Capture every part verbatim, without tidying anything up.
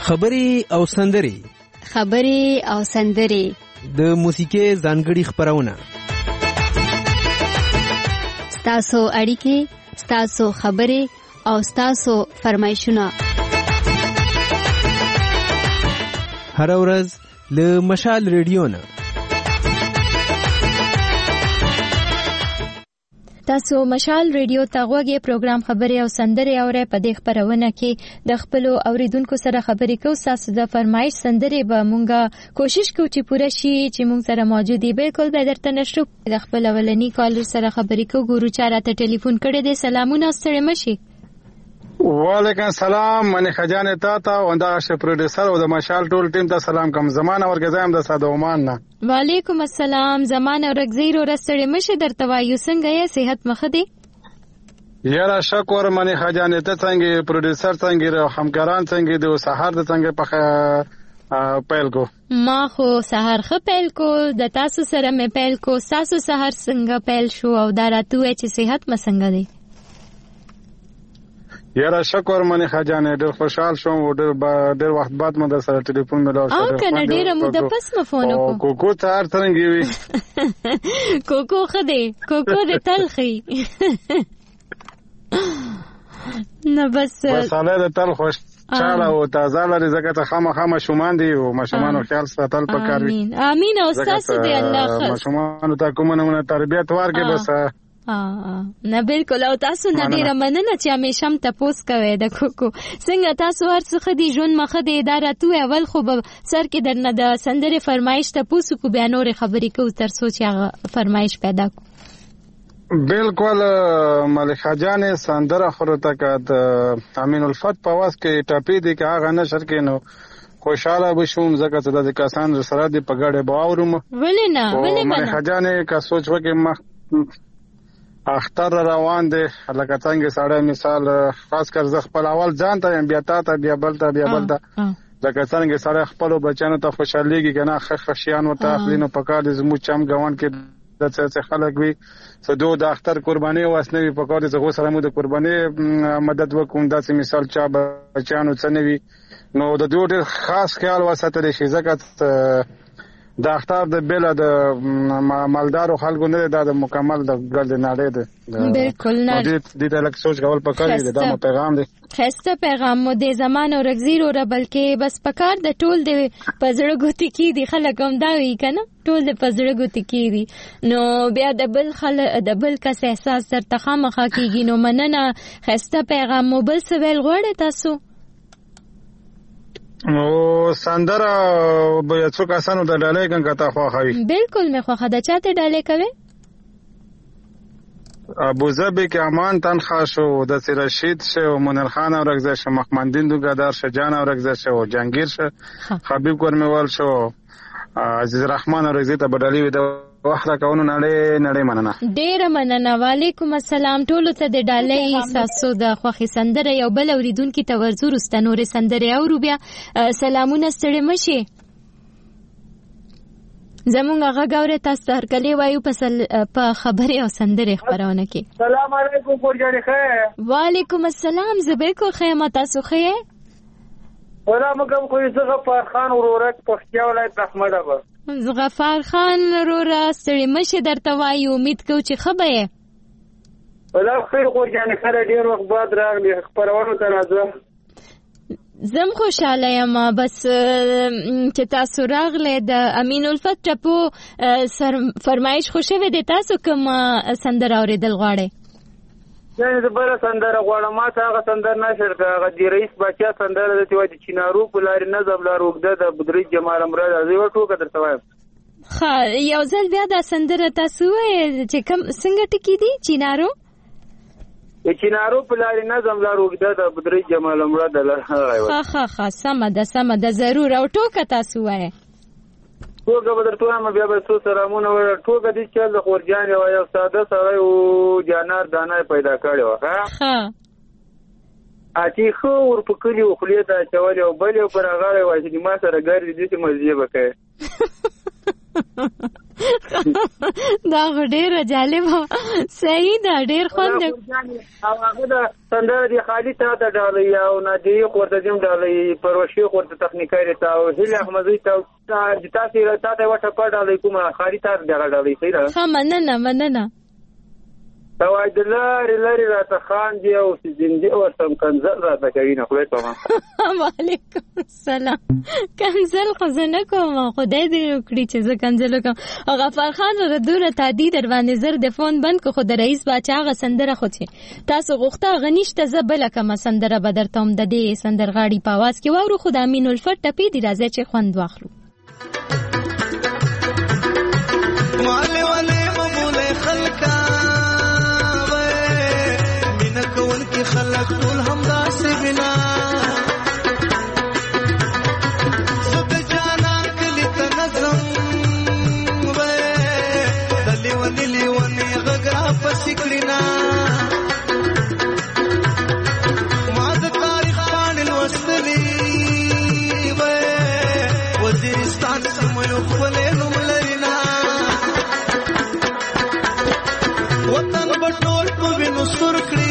خبري او سندري خبري او سندري د موسیقي ځانګړي خبرونه ستاسو اړیکې ستاسو خبري او ستاسو فرمایشونه هر ورځ له مشال ریډیو نه تاسو مشال ریډیو ته غوږی پروګرام خبري او سندري اورئ. په دې خبرونه کې د خپل اوریدونکو سره خبرې کوو. تاسو د فرمایش سندري به مونږه کوشش کوو چې پوره شي چې مونږ سره موجودي. بالکل به درته نشو د خپل اولنی کالر سره خبرې کوو. ګورو چاراته ټلیفون کړی دی. سلامونه ستړي مشي. وعلیکم السلام. منی خجان تا تا او دا ش پروډوسر او د مشال ټول ټیم ته سلام کوم. زمانه ورګزایم د ساده عمان نه. وعلیکم السلام. زمانه ورګزیر او رستړې مشه درته وایو. څنګه یې؟ صحت مخه دی؟ یاره شکر. منی خجان ته څنګه پروډوسر څنګه همکاران څنګه د سحر د څنګه په پیل کو. ما خو سحر خ پیل کو د تاسو سره مې پیل کو. تاسو سحر څنګه پیل شو او دا راتوې چې صحت مسنګ دی؟ یاره شکر. منی خجان ډېر خوشحال شوم او ډېر ډېر وخت بعد مو د سره ټلیفون ملاو شو. او کنه ډېر مو د پس مفون کو. کوکو تار څنګه وی؟ کوکو خدي کوکو د تلخي نه بس مساله د تل خوش چاله او تازه لري زکه ته خامخا مشومان دي او مشومان خیال ساتل پکار وي. امين امين. او تاسو دی الله خیر. مشومان ته کومه نمونه تربيت ورکړي بس. اه نه بالکل. او تاسو نه ډیره مننه چې همیشه هم تاسو کوي د کوکو. څنګه تاسو هر څه خدي ژوند مخه دی اداره تو اول خو سر کې درنه د سندره فرمایش ته پوسو کو بیان اور خبرې کو تر سوچ هغه فرمایش پیدا کو. بالکل ملک جان سندره خورته کړه امین الفت په واس کې ټاپی دی که هغه نشر کینو خوشاله بشوم زکه چې د کسان سره دی په ګړې باورم. ولې نه ولې نه ملک جان کا سوچ وکي مخ اختر روان دي لکه څنګه ساړه مثال خاص کر ز خپل اول ځان ته بیا تا ته بیا بل ته بیا بل ته لکه څنګه ساړه خپل بچانو ته خوشاليږي کنه خخشيان او تخلینو پکار دي زمو چم غوان کې د څه خلک وي سدو د اختر قرباني واسنوي پکار دي زغه سره مو د قرباني مدد وکوم داسې مثال چا بچانو څنوي نو د دوی ډېر خاص خیال وساتل شي ځکه د اختر د بیل د مالدارو خلکو نه د مکمل د ګل د نړۍ ده. بالکل نه د دې د لک سوچ کول پکار دي. دا مو پیغام دی. خسته پیغام مو د زمانه رغزیر او بلکې بس پکار د ټول د پزړه ګوتی کی دي خلک هم دا وی کنه ټول د پزړه ګوتی کی دي نو بیا د بل خل د بل کس احساس تر تخامخه کیږي. نو مننه خسته پیغام مو بل څه ویل غواړی تاسو؟ نو سندره به څو کسانو ته ډالۍ کړم کته خوښوي؟ بالکل مې خوښه ده. چاته ډالۍ کوي؟ ابو ظبي کې امان تنخوا شو د رشید شه او منیر خان اورګزه شه مخمندین دوګدار شه جان اورګزه شه او جنگیر شه حبیب کورمیوال شو عزیز رحمان اورګزه ته ډالۍ ودا واخره کونو نړۍ نړۍ مننه. ډېر مننه. وعلیکم السلام. ټولو ته د ډالۍ تاسو د خوښي سندره یو بل اوریدونکو ته ورزور استنورې سندره او بیا سلامونه ستړي مشي. زمونږ هغه غوړې تاسو هر کله وایو په خبري او سندره خبرونه کې. سلام علیکم ګورجاني خیر. وعلیکم السلام. زبیکو خیمه تاسو خیر. ولا مګم خو زه غفار خان ورورک پښتیا ولایت احمد ابا. غفار خان رورا ستړي مشه درته وایو. امید کو چې خبره ولا خیر ګورجاني خیر. ډیر وخت بعد راغلی خبرونه ته راځم. زم خوشاله یم بس چې تاسو راغله د امین الفت ټپو فرمایش خوشوي د تاسو کوم سندره اوریدل غواړي؟ یعنی د بل سندره غواړم. ما ته هغه سندره نشر هغه د رئیس بچا سندره د تیوا د چینارو په لارې نظم لار وګده د بدري جمال امراض ازي ټوکه درته وایم. ها یو ځل بیا دا سندره تاسو چې کوم څنګه ټکی دي چینارو د چینارو په لارې نظم لار وګده د بدري جمال امراض لار. ها ها ها سم ده سم ده ضرور. او ټوکه تاسو وایي ټوکه به درته وایم. بیا به څو سلامونه وایي. ټوکه دې چې د خورجان یو ساده سړی او جانار دانه پیدا کړی و. ها اتی خو ور پکلی او خلیه ته چول او بل او پر هغه وایي چې ما سره ګرځي دې ته مزه وکړي. دا ډېر جالب صحیح دا ډېر خوند او هغه د سندره دی خالي ته د ډالۍ او نادي ورته دیم ډالۍ پروشي ورته تخنیکي ته او هله احمدي ته د تاسو راته وټه په ډالۍ کومه خالي ته د ډالۍ صحیح ده. ها مننه مننه. توای د لارې لارې راته خان دی او زندګي او سم کنزل راته کوي نه خو ته. وعلیکم السلام. کنزل خو زنه کوم خدای دې وکړي چې زه کنزل کوم. غفار خان را دوره تادی در باندې زر د فون بند کو خو د رئیس باچا غ سندره خو چې تاسو غوښته غنیشته ز بل کما سندره بدرتم د دې سندرغاړي په आवाज کې وورو خو د امین الفت ټپی دی راځي چې خوند واخلو. والے والے مبول خلکا کون کی خلق ټول همدا سی بنا سب جانا کلی تنظم وې دلی ونلی ونی غغرا پسکړینا ما د تاریخ باندې وستلی وې وزیرستان سمو خپل نوم لرینا وطن بټول په وینو سر کړی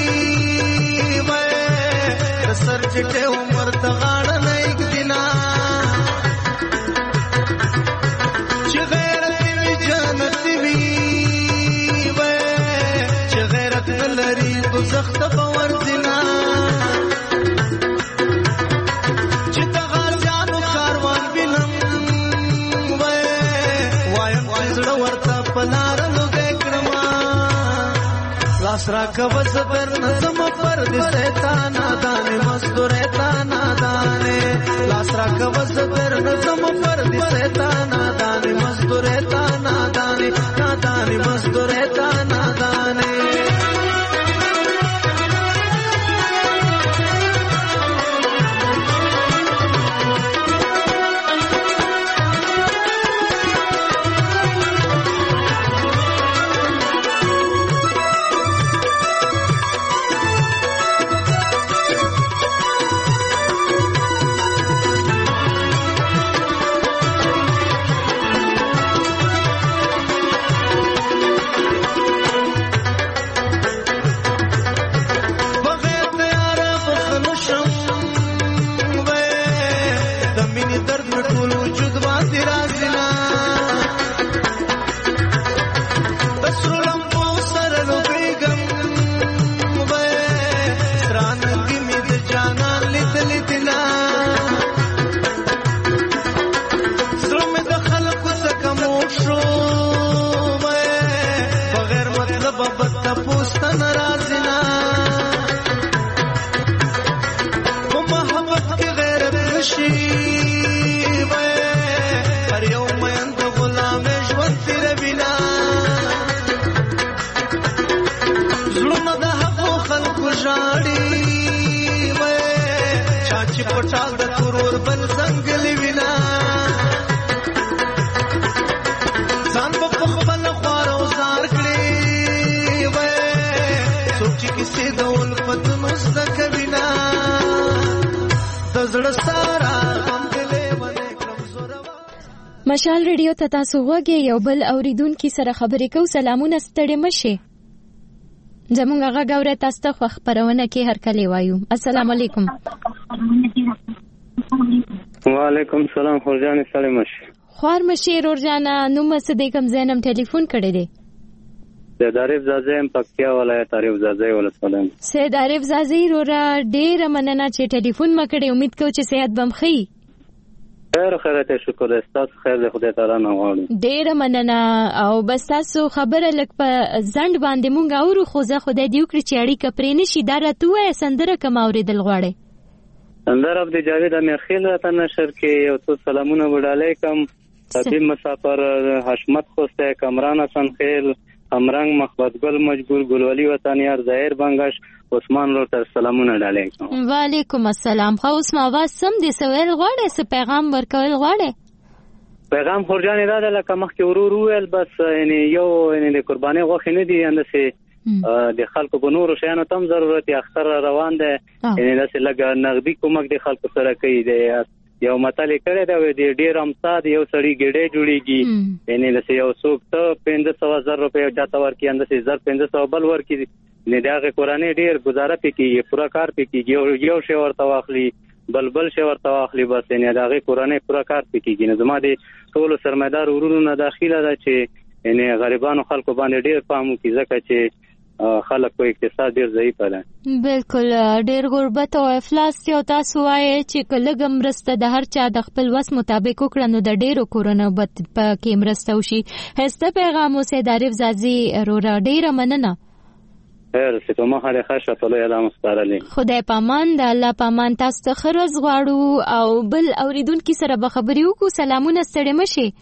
سر چټه عمر تغاړه نه یک دینا چې غیرت وی جنت وی وې چې غیرت لري دوزخ ته باور دینا چې تغاځانو کاروان بینم وې وایم زړه ورته پلار لږه کړما لاس را کوي زبر نظم پر دې شیطان دانه مزدور تانا دانه لاس را کوي زبر نظم پر دې شیطان دانه مزدور تانا دانه دانه مزدور تانا دانه پټال د تورور بل څنګه لیوینا ځان په خپل خوارو زار کړی وې سوچ کیسه د ولفت مست کوینا تزړه سارا هم دلې باندې کمزور مشال ریډیو ته تاسو وګورئ یو بل اوریدونکو سره خبرې کوو. سلامونه ستړي مشه زمونږ هغه غوړه تاسو ته خبرونه کې هر کله وایو. السلام علیکم. وعلیکم السلام. خورجان سلام مشه. خور مشه رورجانا نو مسدې کوم زینم ټلیفون کړی دی. د عارف زازیم پکتیا ولایت عارف زازی ولسلام. سید عارف زازی رورا ډیر مننه چې ټلیفون مکړې. امید کوم چې صحت بم خي. خیر خیرته شکر استاد خیر له خدای تعالی نه غواړم. ډیر مننه او بس تاسو خبره لک په زند باندې مونږ اورو خو زه خدای دی وکړي چې اړیکه پرې نشي دا راته سندره کوم اوریدل غواړي. سندره عبد جاوید امرخیل راته نشر کې یو څو سلامونه وډالای کوم. طبيب مسافر حشمت خوسته کمران حسن خیل امرنګ محمد ګل مجبور ګلولی وطنیار ظاهر بنگش عثمان لور تر سلامونه ډالای کوم. وعلیکم السلام. خو اوس ما واس سم دي سوال غواړي څه پیغام ورکول غواړي. پیغام خورجان را ده لکه مخکې ورور ویل بس یعنی یو یعنی د قرباني غوښه نه دي اندسه د خلکو په نورو شیانو تم ضرورت اختر روان ده یعنی داسې لګ نغدي کومک د خلکو سره کوي د یو متل کړی دا وی دی ډیر امسا دی یو سړی ګډه جوړیږي یعنی د یو څوک ته پنځه سوه زر روپۍ چاته ورکړي انداسې زر پنځه سوه بل ورکړي نه دغه قرآني ډیر گزاره پکې پورا کار پکې یو شی ورته واخلي بل بل شی ورته واخلي بس نه دغه قرآني پورا کار پکې نه زما دي ټول سرمایدار ورونو نه داخله ده چې یعنی غریبانو خلکو باندې ډیر پام کوي ځکه چې خلک په اقتصاد ډیر ضعیف ده بالکل ډیر غربت او افلاس یو تاسو وایي چې کله ګمرسته د هر چا د خپل وس مطابق وکړه نو د ډیرو کورونو په کې مرسته وشي هسته پیغام اوسه دریف زازي رورا ډیره مننه خیر څه ما هره خاصه په لوی علامه ستارلې خدای پامان د الله پامان تاسو ته خرز غواړو او بل اوریدونکو سره به خبرې وکړو سلامونه ستړي مشي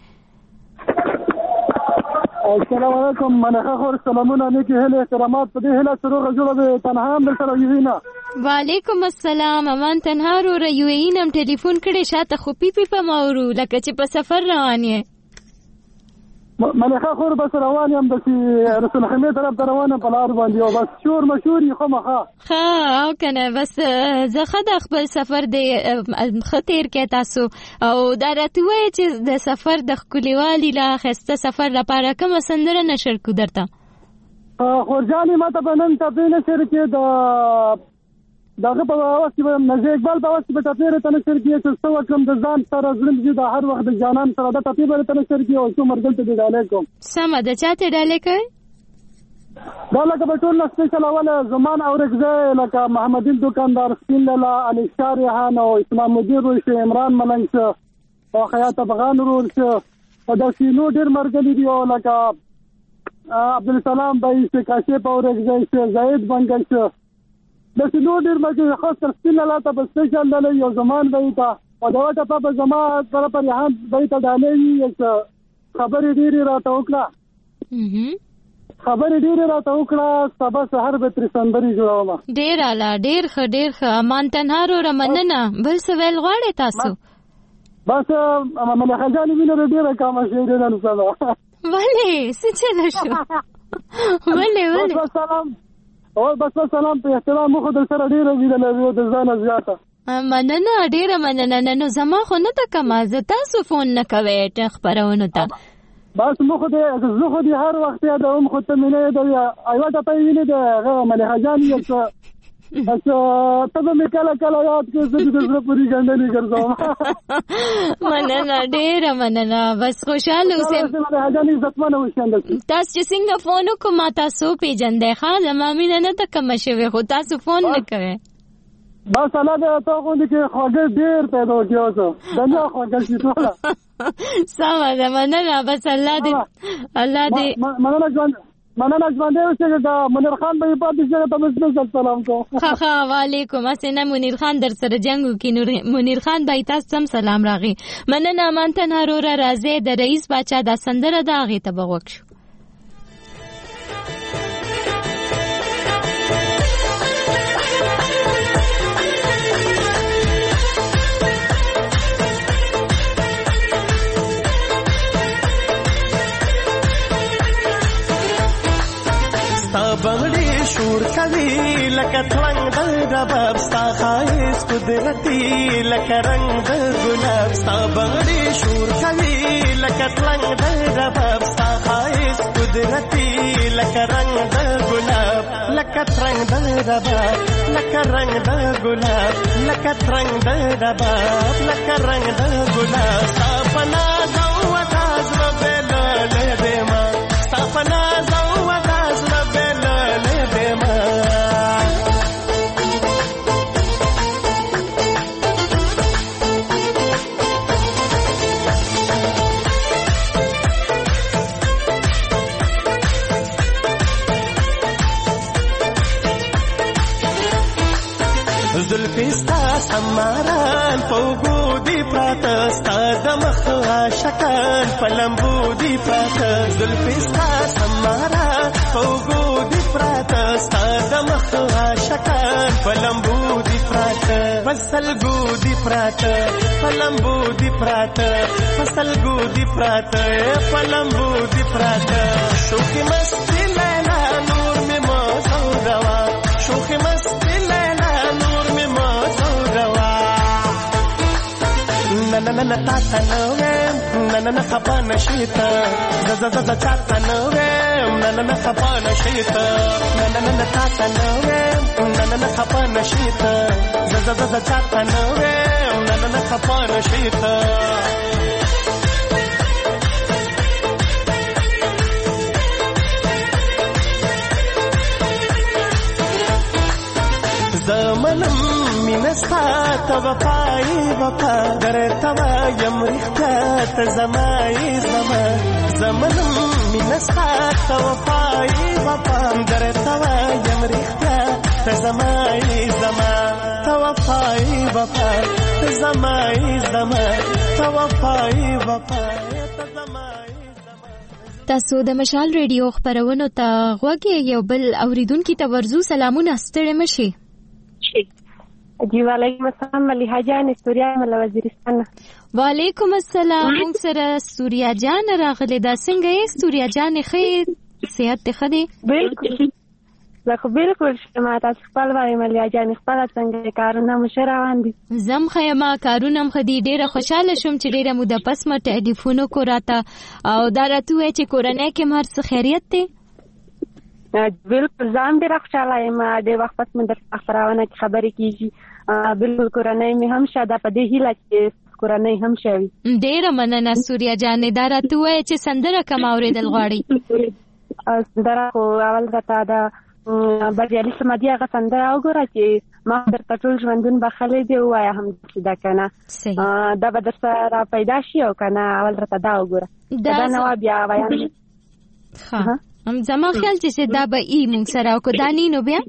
السلام علیکم منخه خور سلامونه نیکی هله احترامات په دې هله سره جوړه به تنها هم سره یوینا وعلیکم السلام امان تنها رو یوینم ټلیفون کړي شاته خو پی پی په ماورو لکه چې په سفر روان یې منخه خور بس روان یم د رسول حمید طرف ته روان په لار باندې او بس شور مشهور خو مخه ها او کنه بس زه د خپل سفر د خطر کې تاسو او دا راته وای چې د سفر د خوليوالي لا خسته سفر لپاره کوم سندره نشر کو درته خورجاني ماته بنن ته نشر کې د داغه په واسطه به نزه اقبال په واسطه به تطبیر ته نشر کې چې څو کوم د ځان سره ظلم دي د هر وخت د جانان سره د تطبیر ته نشر کې او څو مرګل ته دی علیکم سم د چاته ډالې کوي دا لکه په ټول سپیشل اوله زمان او رګزه لکه محمدین دکاندار سپین لاله علي شارحان او اسلام مدیر روش عمران ملنګ او حیات افغان روش او د سینو ډیر مرګل دي او لکه عبدالسلام بای سے کاشف او رګزه زید بنګل د سینو ډیر مګي خاص تر سپین لاله ته سپیشل لاله یو زمان دی تا او دا ته په زما سره پر یان دی ته دالې خبرې ډیره راته وکړه خبرې ډیره راته وکړه سبا سحر به تر سندري جوړوم ډیر اعلی ډیر ښه ډیر ښه امان تنها رو رمننه بل څه ویل غواړي تاسو بس مله خجالي ویني ډیره کوم شي ډیره نو سلام ولې څه چل شو ولې ولې سلام او بس سلام په احترام مخ د سره ډیره ویل د ځان زیاته مننه ډیره مننه نو زما خو نه ته کما زه تاسو فون نه کوي ته خبرونه ته بس مخ دې زه خو دې هر وخت دا هم خو ته مینه دی ایوا ته په ویني د هغه ملي حجان یې بس ته مې کله کله یاد کې زه دې زړه پوری ګندلې ګرځم مننه ډیره مننه بس خوشاله اوسئ ملي حجان عزتمن اوسئ تاسو چې څنګه فون وکم تاسو پیجندې ښا زما مینه نه ته کم شوي خو تاسو فون نه کوي بس الله دې تاسو غوډه کې خوږه ډیر پیدا کیوسو دنیا خوږه شي ټوله سما ده مننه بس الله دې الله دې مننه ځوان مننه ځوان دې چې دا منیر خان به په دې ځای ته مسجد سلام کو ها ها وعلیکم السلام منیر خان در سره جنگو کې منیر خان به تاسو سم سلام راغی مننه مان تنها رو راځي د رئیس بچا د سندره دا غي ته بغوښ بغړې شور کوي لکه څنګه د رباب ستا خایس قدرتي لکه رنگ د ګلاب ستا بغړې شور کوي لکه څنګه د رباب ستا خایس قدرتي لکه رنگ د ګلاب لکه څنګه د رباب لکه رنگ د ګلاب لکه څنګه د رباب لکه رنگ د ګلاب ستا پنا زو وتاز ربل له ما ستا پنا زو وتاز ربل زلفستا سماران پوغو دی پراته ستا د مخ عاشقان پلمبو دی پراته زلفستا سماران پوغو دی پراته ستا د مخ عاشقان پلمبو دی پراته فسلګو دی پراته پلمبو دی پراته فسلګو دی پراته پلمبو دی پراته شوخي مستی لیلا نور می موزو روا شوخي مستی لیلا نن نن تا تنوم نن نن خپه نشیتا ز ز ز تا تنوم نن نن خپه نشیتا نن نن تا تنوم نن نن خپه نشیتا ز ز ز تا تنوم نن نن خپه نشیتا زمنم مینستا تا وفای وفا درتا یم رښتا ته زمای زما زمنم مینستا تا وفای وفا درتا یم رښتا ته زمای زما تا وفای وفا ته زمای زما تا وفای وفا ته زمای تاسو د مشال ریډیو خبرونو ته غوږی یو بل اوریدونکو ته ورزو سلامونه ستړي مشي جی وعلیکم السلام ملیحه جان سوریا مل وزیرستان. وعلیکم السلام موږ سره سوریا جان راغله دا څنګه یې سوریا جان خې صحت ته خدي بالکل زه خو بالکل ما تاسو خپل وای ملیحه جان خپل څنګه کارونه مشروان دي زم خیمه کارونه مخدي ډیره خوشاله شوم چې ډیره مو د پس مټ ټلیفون کو راته او دا راته چې کورنۍ کې مر څه خیریت ته بالکل ځان ډیر خوشاله یم د وخت پس من د خبرونه خبرې کیږي بالکل کورنۍ مې هم شاده په دې هیله چې کورنۍ هم شوي ډیره مننه سوریا جان دا راته وای چې سندره کوم اوریدل غواړي سندره خو اول راته دا بریالي سمدي هغه سندره وګوره چې ما درته ټول ژوندون بخلې دی وایا هم دا کنه دا به درسره پیدا شي او کنه اول راته دا وګوره دا نو بیا وایي ها هم زما خیال چې دا به ای مونږ سره او کدانی نو بیا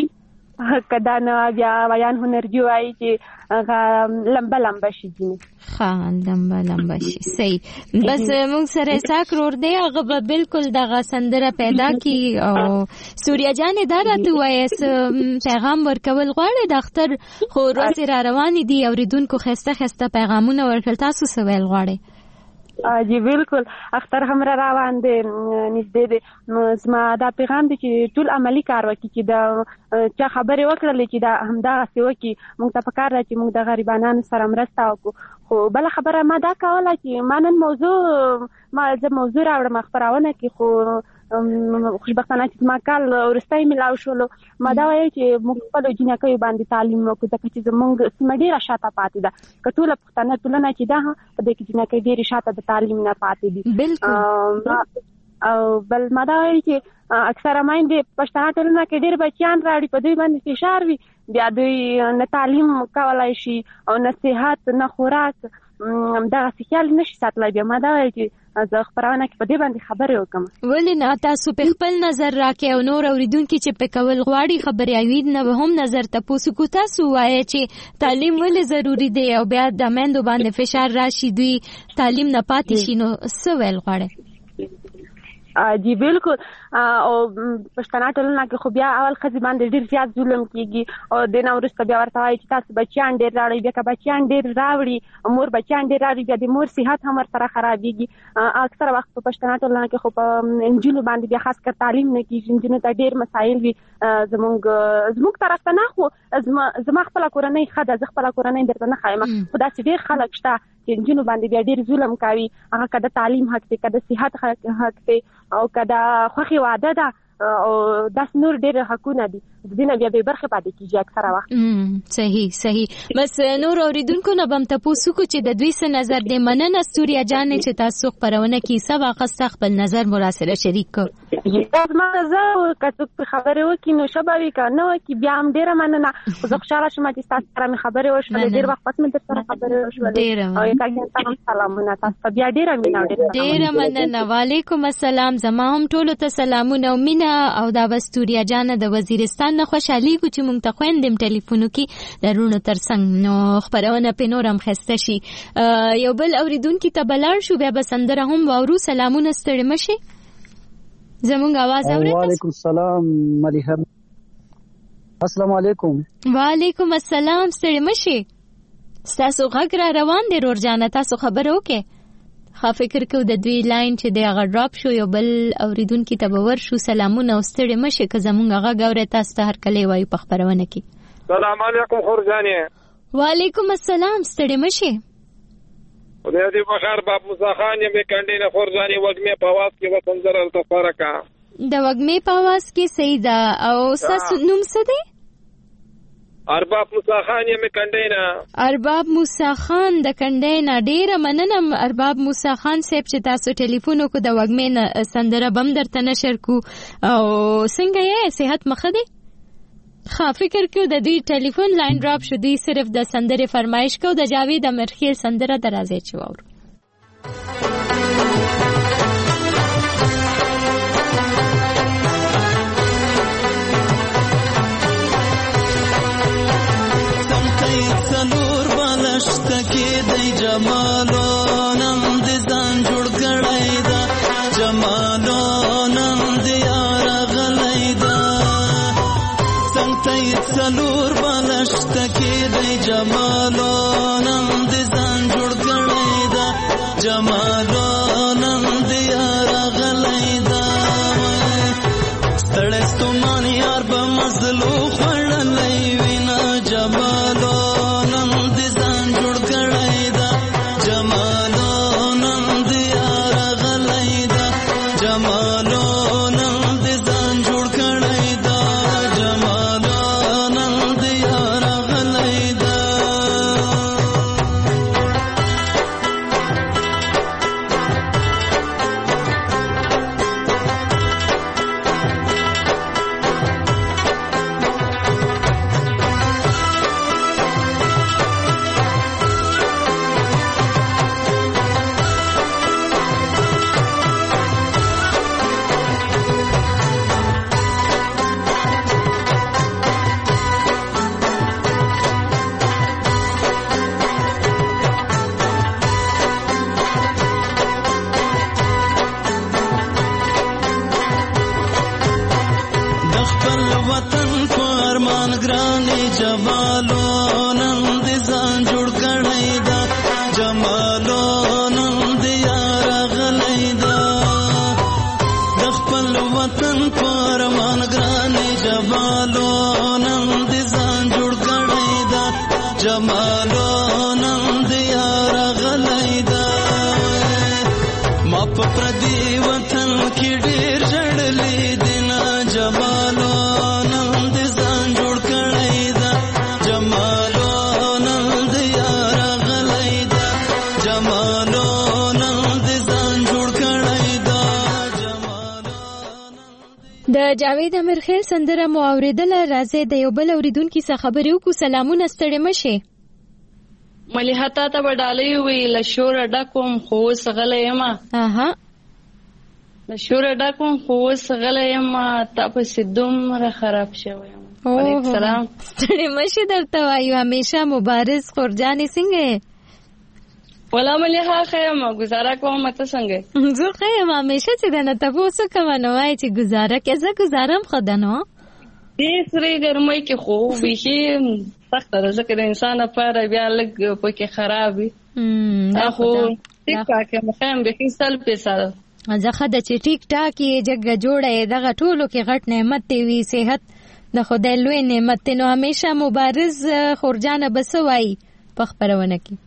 کدا نو بیا ویان هنرجو وای چې هغه لمبا لمبا شي دي ها لمبا لمبا شي صحیح بس مونږ سره ساکرور دی هغه به بالکل دغه سندره پیدا کی او سوریا جان دا راته وایس پیغام ورکول غواړي د اختر خو ورځ را روان دي اوریدونکو خسته خسته پیغامونه ورکړ تاسو سوال غواړي جی بالکل اختر هم را روان دي نږدې دي زما دا پیغام دي چې ټول عملی کار وکړي چې دا چا خبرې وکړلې چې دا همدا سیو کې موږ ته پکار را چې موږ د غریبانو سره مرسته وکړو خو بل خبره ما دا کوله چې مانن موضوع ما زه موضوع راوړم خبرونه کې خو خوشبختانه چې ما کال ورستای ملاو شول ما دا وایي چې موږ په جنکې باندې تعلیم وکړو ځکه چې موږ سیمه ډیره شاته پاتې ده کټوله پښتنه ټولنه چې دا په دې کې جنکې ډیره شاته د تعلیم نه پاتې دي بالکل او بل ما دا وایي چې اکثره مایندې پښتنه ټولنه کې ډیر بچیان راړي په دوی باندې فشار وي بیا دوی نه تعلیم کولای شي او نه صحت نه خوراک دا خیال نشي ساتلای بیا ما دا وایي چې زه خبرونه کې په دې باندې خبرې وکم ولې نه تاسو په خپل نظر راکې او نور اوریدونکو چې په کول غواړي خبرې اوید نه هم نظر ته پوسو کو تاسو وایي چې تعلیم ولې ضروری دی او بیا د مندو باندې فشار راشي دوی تعلیم نه پاتې شي نو څه ویل غواړي جی بالکل او پښتنه ټولنه کې خو بیا اول خزي باندې ډیر زیات ظلم کیږي او د نورسته بیا ورته وایي چې تاسو بچیان ډیر راړي بیا که بچیان ډیر راوړي مور بچیان ډیر راړي بیا د مور صحت هم سره خرابېږي اکثر وخت په پښتنه ټولنه کې خو په انجیلو باندې بیا خاص کر تعلیم نه کیږي انجینو ته ډیر مسایل وي زموږ زموږ طرف ته نه خو زما خپل کورنۍ خده ز خپل کورنۍ درته نه خایم خدا چې ډیر خلک شته چې انجینو باندې بیا ډیر ظلم کوي هغه کده تعلیم حق دی کده صحت حق دی او کدا خوخي وعده ده او داس نور ډېر حقونه دي د دې نه بیا به برخه پاتې کیږي اکثره وخت صحیح صحیح بس نور اوریدونکو نه بم تاسو کو چې د دوی څه نظر دې مننه سوریا جان چې تاسو خبرونه کې سبا خاصه خپل نظر مراسله شریک کو تاسو ما زه کڅو خبرې وکړو نو شباوي کنه کې بیا هم ډېر مننه زه خوشاله شوم چې تاسو سره خبرې وشولې ډېر وخت پس مې سره خبرې وشولې او تاسو ته سلامونه تاسو بیا ډېر مینه ډېر مننه وعلیکم السلام زما هم ټول ته سلامونه او مینه او دا بستوریا جان د وزیرستان نه خوشحالي کو چې مونږ ته خويندم ټلیفونو کې درونو ترڅنګ نو خبرونه په نورم خسته شي یو بل اوریدونکو ته بلار شو بیا بسندره هم وورو سلامونه ستړي مشي زمونږ आवाज اورئ وعلیکم السلام ملیحه السلام علیکم وعلیکم السلام ستړي مشي تاسو غږ را روان دي رور جان تاسو خبر وکي خا فکر کو د دوی لاین چې د هغه ډراپ شو یو بل اوریدونکو ته باور شو سلامونه او ستړي مشه که زمونږ هغه غوړې تاسو ته هر کله وایي په خبرونه کې السلام علیکم خورجانې وعلیکم السلام ستړي مشه خدای دې بخیر باب موسی خان یم کنډې نه خورځاني وګمه په आवाज کې وسندره تفارقه د وګمه په आवाज کې صحیح ده او تاسو نوم څه دی؟ ارباب موسی خان یم کنډې نه. ارباب موسی خان د کنډې نه ډیره مننه ارباب موسی خان صاحب چې تاسو ټلیفون وکړو د وګمه سندره بم درته نشر کو او څنګه یې صحت مخه دی؟ ها فکر کو د دې ټلیفون لاین ډراپ شو دی صرف د سندره فرمایش کو د جاوید امرخیل سندره درازه چوور سمتای څلور بالشتکې د جمالو نن د ځان جوړ کړای دا جمالو نن د یار غلای دا سمتای څلور بالشتکې د جمالو نن د ځان جوړ کړای دا جمالو نن د یار غلای دا ستړې ستومان یار به مزلو خړلای وینا جمالو نن د ځان جوړ کړای دا جمالو نن د یار غلای دا جمالو نن د ځان جوړ کړای دا جمالو نن د یار غلای دا جاوید امرخیل سندره مو اوریدل راځي د یو بل اوریدونکو څخه خبرې وکړو. سلامونه ستړي مشه. مليحه تا ته وډالې وی لشور ډکوم خو سغلې ما اها لشور ډکوم خو سغلې ما تاسو سدوم را خراب شوی. وعلیکم السلام. ستړي مشه درته وایو همیشه مبارز خورجانې څنګه ولا مليحه خیم گزاره کوم مته څنګه زه خیم همیشه چې دنه تاسو کوم نو وای چې گزاره کې زه گزارم خدانو دې سری ګرمۍ کې خو به سخت راځي چې انسان لپاره بیا لګ پکې خرابي ام خو ټیک ټاک مخم به هیڅ پیسه ځکه د چې ټیک ټاک یې جګ جوړه دغه ټولو کې غټ نعمت دی صحت د خدای لوی نعمت نو همیشه مبارز خورجانه بسوي په خبرونه کې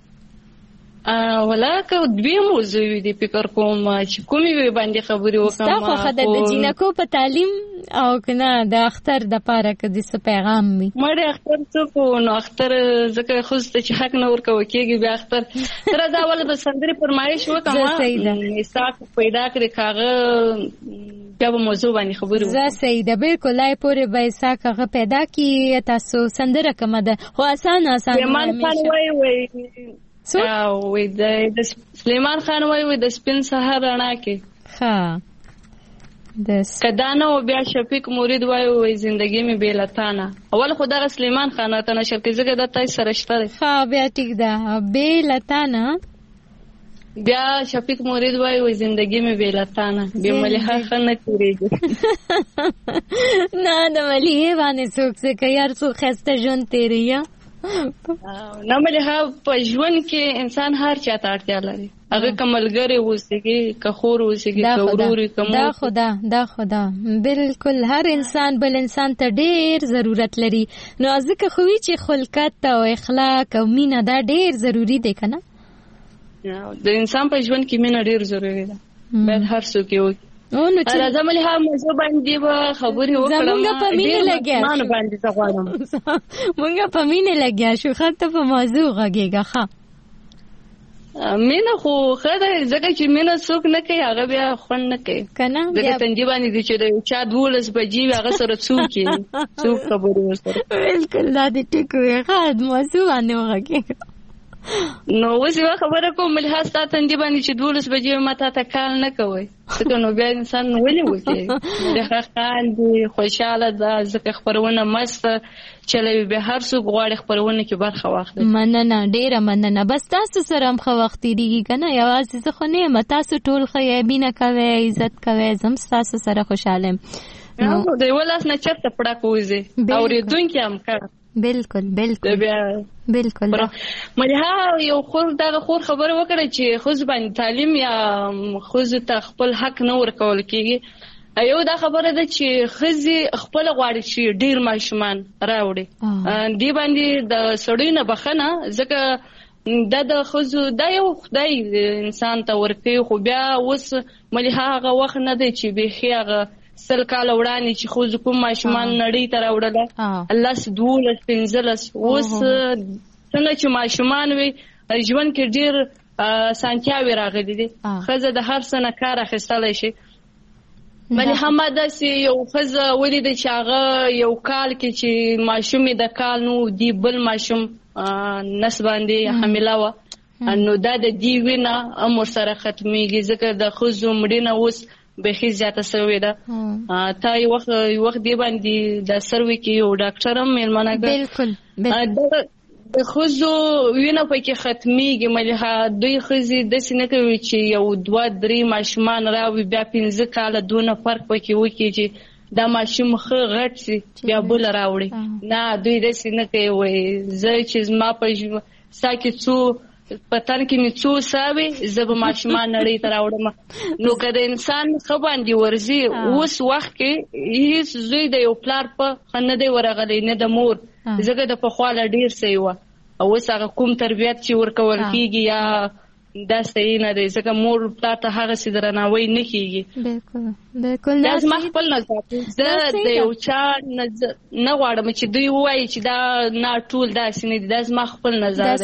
ولا که دوی موضوع دی فکر کوم چې کومې وی باندې خبرې وکم تاسو خدای د جنکو په تعلیم او کنه د اختر د پاره کې د پیغام می مړ اختر څوک نو اختر ځکه خو چې حق نه ورکو کېږي بیا اختر تر دا ول به سندري فرمایش وکم استاک پیدا کړی کاغه بیا به موضوع باندې خبرې وکم زه صحیح ده بالکل لای پورې به ساکه پیدا کی تاسو سندره کوم ده خو آسان آسان ایمان خان وای وای وای د سلیمان خان وای وای د سپین سحر رڼا کې ها دس کدانو بیا شفیق مرید وای وای زندگی می بیلتانا اول خدای سلیمان خان ته نشر کې زګه د تای سره شته ها بیا ټیک ده بیلتانا بیا شفیق مرید وای وای زندگی می بیلتانا به مليحه خان نه تیریږي نه د مليحه باندې څوک څه کوي هر څو خسته جون تیریا نه مليحه په ژوند کې انسان هر چا ته اړتیا لري هغه کملګری وسیږي که خور وسیږي که وروري کوم دا خدا دا خدا بالکل هر انسان بل انسان ته ډیر ضرورت لري نو ځکه خو چې خلقت او اخلاق او مینه دا ډیر ضروری دي کنه د انسان په ژوند کې مینه ډیر ضروری ده باید هر څوک یې وکړي او نو چې راځم له هم موضوع باندې به خبرې وکړم زمونږ په مینه لګیا شو باندې څه غواړم مونږ په مینه لګیا شو خاطر په موضوع غږیږه ښه مینه خو خدای زګه چې مینه څوک نه کوي هغه بیا خوند نه کوي کنه زګه تندې باندې چې د چا دولس بجې هغه سره څوک څوک خبرې وسره بالکل دا دې ټیک وي خاط موضوع باندې وغږیږه نو اوس یو خبره کوم ملها ستاسو تندې باندې چې دولس بجې ماته تا کال نه کوي څنګه نو بیا انسان ولې وکړي د خان دي خوشاله ده ځکه خبرونه مست چلوي به هر څوک غواړي خبرونه کې برخه واخلي مننه ډیره مننه بس تاسو سره هم خو وخت دیږي کنه یوازې زه خو نه م تاسو ټول خې بینه کوي عزت کوي زم تاسو سره خوشاله نو د ولاس نه چرته پړه کوزي او ریدونکو هم کړ بالکل بالکل بالکل ملها یو خور دغه خور خبره وکړه چې خوځ باندې تعلیم یا خوځ ته خپل حق نه ورکول کیږي یو دا خبره ده چې خزي خپل غواړي چې ډیر ماشومان راوړي دی باندې د سړی نه بخنه ځکه دا د خوځ دا یو خدای انسان ته ورکوي خو بیا اوس ملها هغه وخت نه دی چې به هغه سل کال وړاندې چې خو کوم ماشومان نړۍ ته راوړل الله سدول پنځلس اوس څنګه چې ماشومان وي ژوند کې ډیر سانتیاوي راغلي دي خزه د هر سنه کار اخیستلای شي بلې همدا سي یو خزه ولید چې هغه یو کال کې چې ماشوم د کال نو دی بل ماشوم نس باندې حامله و نو دا د دی وینا امر سره ختميږي ځکه د خزو مړینه اوس به خي زیاته سوي ده تا یو وخت یو وخت دی باندې د سروي کې یو ډاکټر هم مېلمانه بالکل د خوځو وینه پکې ختميږي ملها دوی خزي د سینې کوي چې یو دوه درې ماشومان راوي بیا پنځه کال دونه فرق پکې وکړي چې دا ماشوم خو غټ شي بیا بل راوړي نه دوی د سینې کوي زه چې ما په ساکي څو پتن کې می څو ساوي زب ماشومان نړۍ ته راوړم نو کله انسان خو باندې ورزي اوس وخت کې هیڅ زوی د یو پلار په خنه دی ورغلی نه د مور زګه د په خواله ډیر سي و او هغه کوم تربيت چې ورکول کیږي یا دا صحیح نه دی ځکه مور پلار ته هغه سي درناوی نه کیږي بالکل بالکل لازم خپل نظر زه د یو چا نه غواړم چې دوی وایي چې دا نه ټول داسې نه دي دا زما خپل نظر دی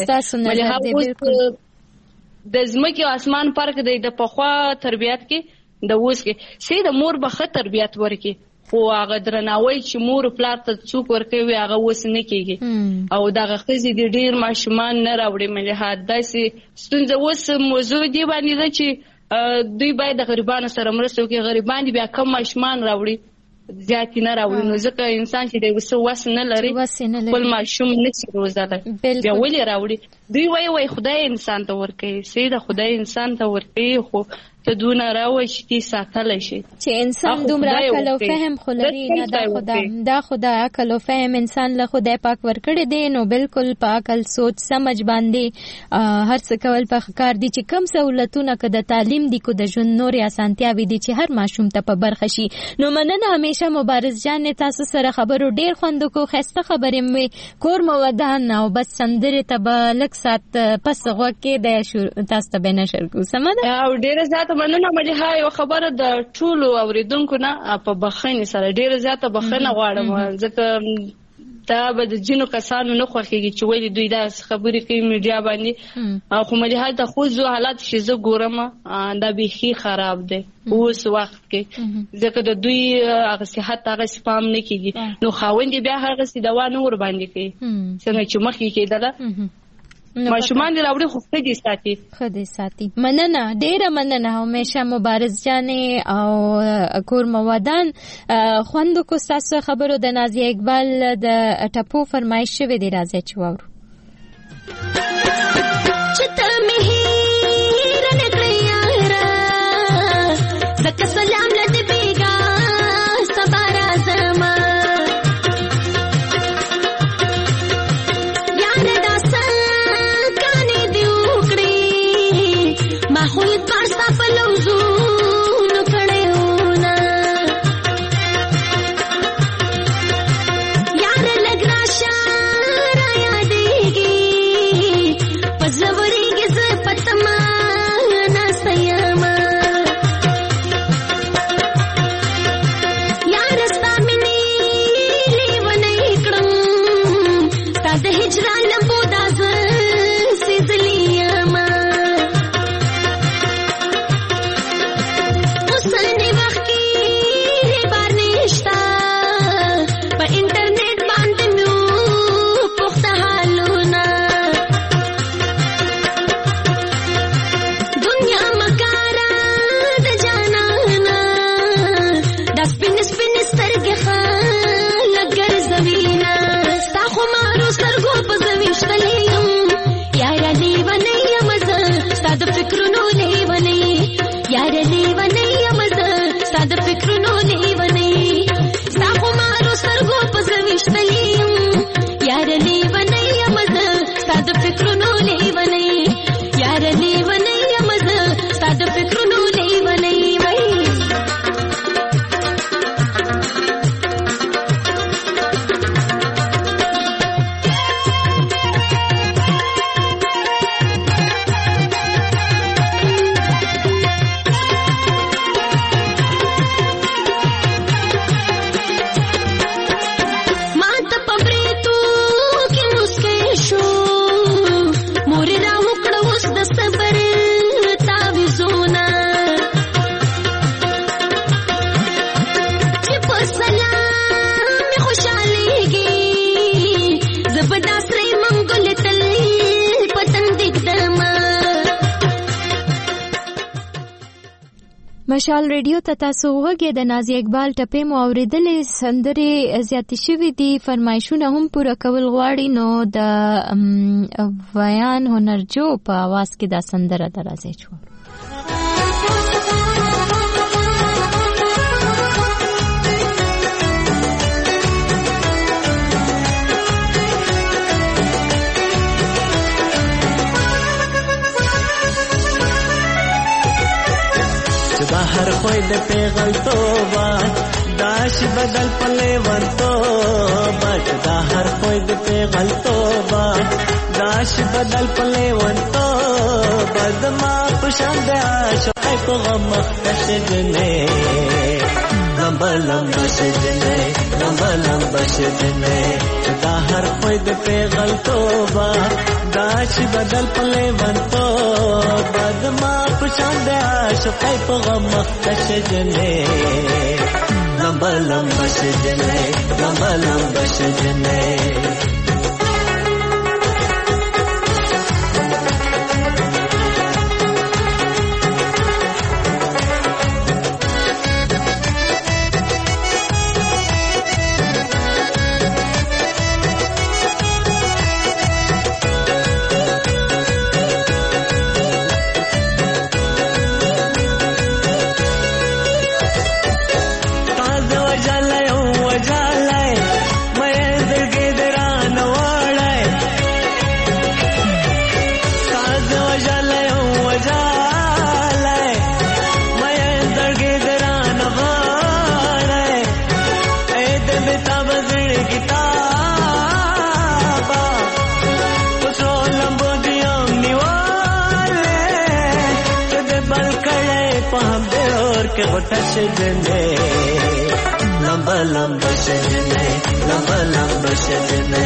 د ځمکې او اسمان فرق دی د پخوا تربيت کې د اوس کې سي د مور به ښه تربيت ورکي خو هغه درناوی چې مور پلار ته څوک ورکوي هغه اوس نه کیږي او دغه خزي د ډیر ماشومان نه راوړي ملي داسې ستونزه اوس موضوع دی باندې چې دوی باید د غریبانو سره مرسته وکړي غریبان بیا کم ماشومان راوړي زیات نه راوړي نو ځکه انسان چې د وسو وس نه لري خپل ماشوم نشي روزاله بیا ولې راوړي دوی وایي وای خدای انسان ته ورکوي سي د خدای انسان ته ورکوي خو ته دونه راوي چې ساتل شي چې انسان دومره عقل او فهم خو لري نه دا خدای دا خدای عقل او فهم انسان له خدای پاک ورکړي دي نو بالکل په عقل سوچ سمج باندې هر څه کول په کار دي چې کم سہولتونه که د تعلیم دي کو د ژوند نور اسانتیاوي دي چې هر ماشوم ته په برخه شي نو مننه همیشه مبارز جان تاسو سره خبرو ډیر خوند کو خسته خبرې مې کور مو ودان او بس سندره ته بلک سات پس غوکه د تاسو ته بنشر کو سمه او ډیر زیات مننه ملي یو خبره د ټولو اوریدونکو نه په بخښنې سره ډیره زیاته بخښنه غواړم ځکه دا به د جنو کسانو نه خوښیږي چې وایي دوی دا خبرې کوي میډیا باندې خو ملي د خوځو حالات چې زه ګورم دا بيخي خراب دي اوس وخت کې ځکه د دوی هغه صحت هغه سپام نه کیږي نو خاوند بیا هغه سي دوا نور باندې کوي څنګه چې مخکې کېدله ماشومان دی راوړي خو خدي ساتي خدي ساتي مننه ډیره مننه همیشه مبارز جانې او کور موادان خوند کو تاسو خبرو د نازیه اقبال د ټپو فرمایش شوی دی راځي چې وورو چته مهیر نکړی یارا زکه سلام لټ بیگا سبارا زما خود پارستا پلوزون کڑیونا یار لگنا شارا یادیگی پزوری گز پت ستاد فکرونو لیونی یار لیونی یمزه ستاد فکرونو لیونی ستا خو مارو سترګو په زړه ویشتلی یم یار لیونی یمزه ستاد فکرونو لیونی یار لیونی یمزه ستاد فکرونو لیونی وای مشال ریډیو ته تاسو وګورئ د نازي اقبال ټپې مو اوریدلې سندرې زیاتې شوې دي فرمایشونه هم پوره کول غواړي نو د ویان هنرجو په आवाज کې دا سندره درازې شو هر خوی د پیغل توبه داش بدل پله ورتوبه دا هر خوی د پیغل توبه داش بدل پله ورتوبه زما پشان د عاشق کو غم تشجنه لمبا لمبا شجنه لمبا لمبا شجنه دا هر خوی د پیغل توبه داش بدل پله ورتوبه زما پشان د عاشق کو غم تشجنه لمبا لمبا شجنه لمبا لمبا شجنه شجنے لمبا لمبا شجنے لمبا لمبا شجنے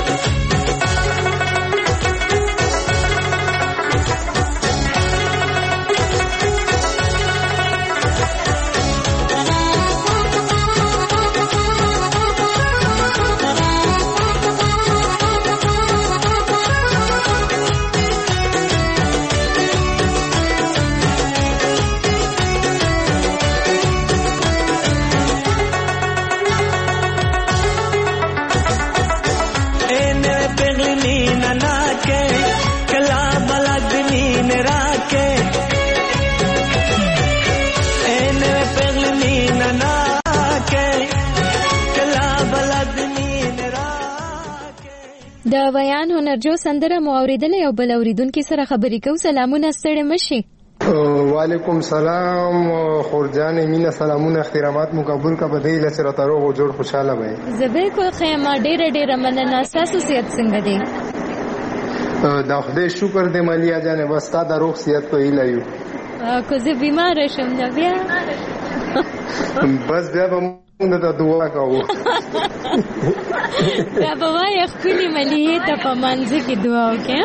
د ویان هنرجو سندره مو اوریدلې او بل اوریدونکو سره خبرې کوو سلامونه ستړي مشي وعلیکم سلام خورجان مینا سلامونه احترامات مو قبول کا بدایل سره تاروغ جوړ خوشاله وای زبې کو خیمه ډېر ډېر مننه تاسو صحت څنګه دی دا خدای شکر دې مالیا جان بس تا د روغ صحت په ایلایو کو زه بیمار شم نو بیا بس بیا به موږ ته دعا کوو دا به وای خپل ملي ته په منځ کې دعا وکړه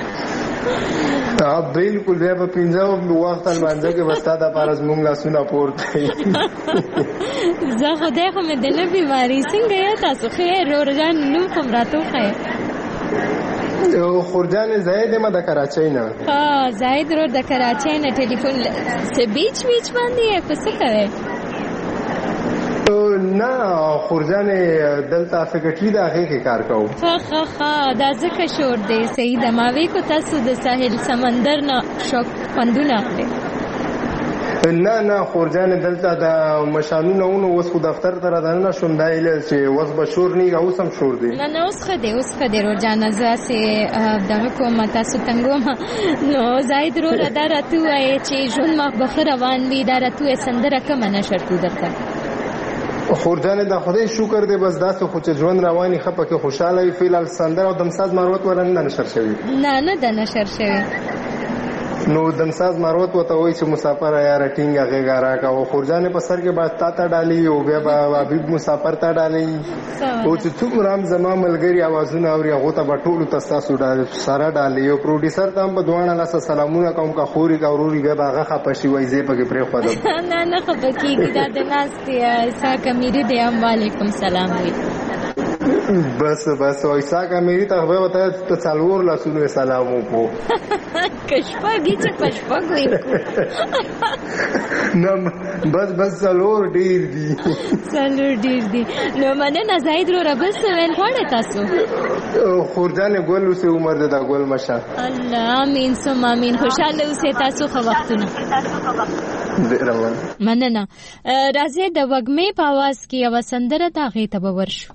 تا بالکل بیا په پینځو وخت باندې کې وستا د پارز مونږ لاسونه پورته زه خدای خو مې د نه بیماری څنګه یا تاسو خیر ورجان نو کوم راتو خیر خورجان زاید ما د کراچۍ نه ها زاید رو د کراچۍ نه ټلیفون سه بیچ بیچ باندې په څه کوي نه خورجان دلته فکټلی دا هغه کې کار کوم. ها ها ها دا ځکه شور دی. صحیح ده. ما وی کو تاسو د ساحل سمندر نه شوق خوندونه اخلي. نه نه خورجان دلته د مشانونه ونه اوس خو دفتر ته راځنه شوم دایله چې اوس به شور نه اوس هم شور دی. نه نه اوس خدای اوس خدای روزانه زاسه دغه کوم تاسو تنګوم نو زاید رو را راته وای چې ژوند ما بخیر روان وي دا راته سندره کوم نه شرط درته. خورجان د خدای شکر دی بس داسې خو چې ژوند رواني خپه کې خوشاله وي فعل سندره او دمساز مروت ورنه نشر شوی. نه نه د نشر شوی. نو دمساز مروت وته وای چې مسافر یاره ټینګه غېګا راکا او خورجان په سر کې بس تا ته ډالي او بیا به حبیب مسافر ته ډالي او چې څومره هم زما ملګری اوازونه اوري هغه ته بټولو تاسو ډال سره ډالي او پروډوسر ته هم په دوانه لاس سلامونه کوم کا خوري کا وروري بیا هغه خپشي وای زه په کې پرې خو ده. نه نه خپکیږي دا د ناس ته ساکه میری دی. علیکم سلام وی. بس بس وایسا کا میری ته به وته ته څلور لاسونو سلام وکړو. کشپږی چې پښپږی نه بس بس څلور ډیر دي. څلور ډیر دي. نو مننه زاید رو ربس ویل غواړی تاسو. خورجان ګل اوسه عمر ده دا ګل مشه. الله امين ثم امين. خوشاله اوسه تاسو خو وختونه. مننه. راځي د وګمې په आवाज کې یو سندره دا غي ته ورشو.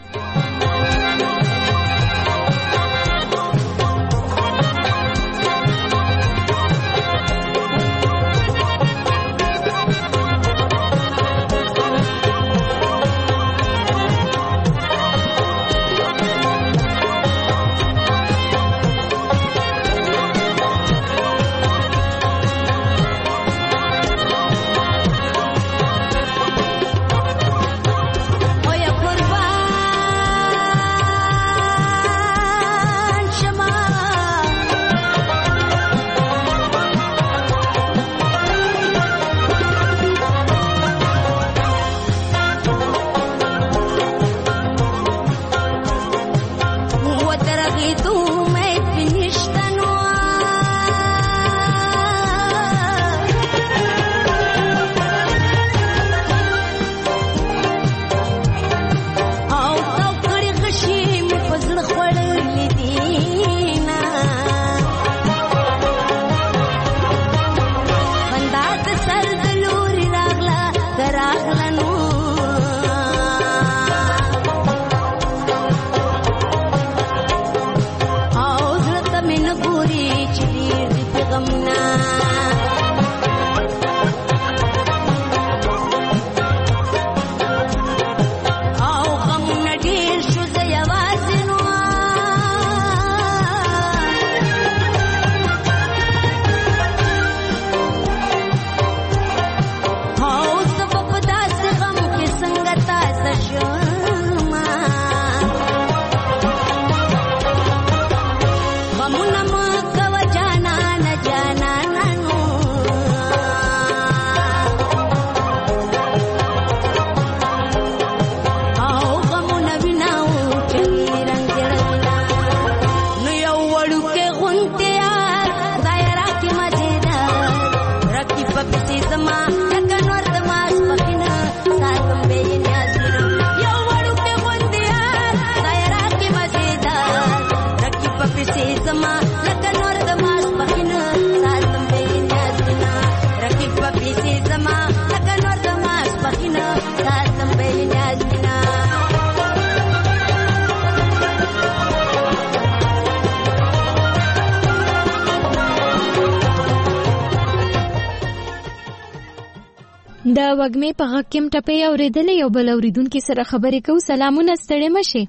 د وګمې په غږ کې ټپې اورېدلې یو بل اوریدونکو سره خبرې کوو. سلامونه ستړي مشه.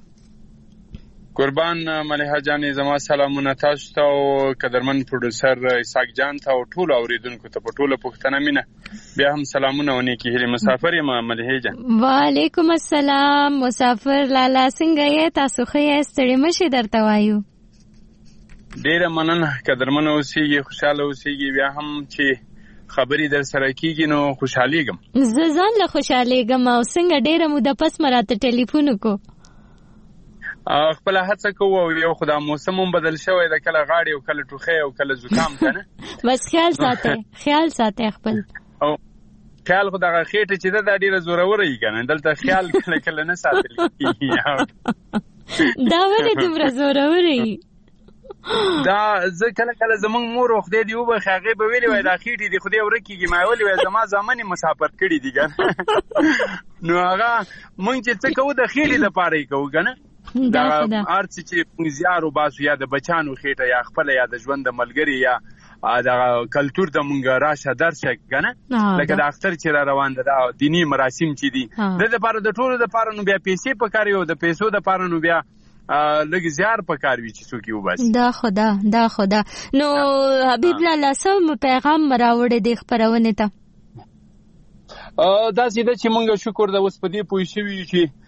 قربان مليحه جانې زما سلامونه تاسو ته او قدرمن پروډوسر اسحاق جان ته او ټول اوریدونکو ته په ټوله پښتنه مینه بیا هم سلامونه ونی کې هلي مسافر یم مليحه جان. وعلیکم السلام مسافر لالا څنګه یې تاسو خې ستړي مشه درته وایو. ډیره مننه قدرمن اوسېږي خوشاله اوسېږي بیا هم چې خبرې در سره کیږي نو خوشحالېږم. زه ځان له خوشحالېږم او څنګه ډېره موده پس مراته ټلیفون وکړو. خپله هڅه کوو او یو خو دا موسم هم بدل شوی د کله غاړې او کله ټوخی او کله زکام که نه بس خیال ساتئ خیال ساتئ خپل. او خیال خو دغه خېټه چې دا ډیره زوروره یې کنه دلته خیال کله کله نه ساتل کیږي دا ولې دومره زوروره یې دا زه کله کله زمونږ مور خدای دی وبخ هغه به ویلې وای دا خېټې دی خدای ورکیږي ما ویلې وای زما ځامنې مسافر کړي دي کنه نو هغه مونږ چې څه کوو د خېټې لپاره یې کوو کنه دا ارڅ چې مونږ زیارو باسو یا د بچانو خېټه یا خپل یا د ژوند د ملګری یا د کلچر د مونږ راشه درشه کنه لکه د اختر چې را روان ده دا دینی مراسم چې دي د لپاره د ټولو د لپاره نو بیا پیسې پکاري او د پیسو د لپاره نو بیا لږ زیار پکار وی چې څوک یو بس دا خدا دا خدا نو حبیب لاله سم پیغام مراوړې د خبرونه ته دا سیده چې مونږ شکر د اوس په دې پوه شوی